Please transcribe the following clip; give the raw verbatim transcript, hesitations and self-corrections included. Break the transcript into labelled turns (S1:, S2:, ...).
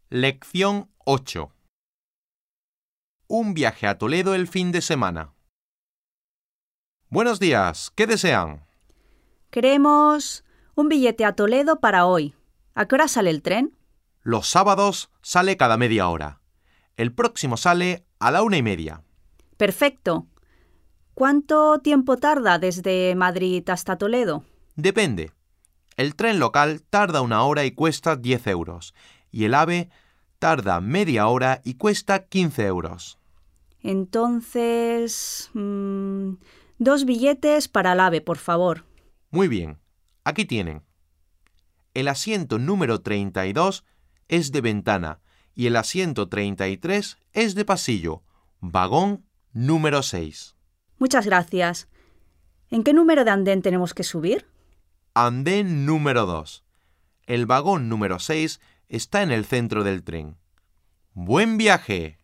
S1: Lección ocho. Un viaje a Toledo el fin de semana. Buenos días, ¿qué desean?
S2: Queremos un billete a Toledo para hoy. ¿A qué hora sale el tren?
S1: Los sábados sale cada media hora. El próximo sale a la una y media.
S2: Perfecto. ¿Cuánto tiempo tarda desde Madrid hasta Toledo?
S1: Depende. El tren local tarda una hora y cuesta diez euros. Y el AVE tarda media hora y cuesta quince euros.
S2: Entonces, mmm, dos billetes para el AVE, por favor.
S1: Muy bien. Aquí tienen. El asiento número treinta y dos es de ventana y el asiento treinta y tres es de pasillo. Vagón número seis.
S2: Muchas gracias. ¿En qué número de andén tenemos que subir?
S1: Andén número dos. El vagón número seis está en el centro del tren. ¡Buen viaje!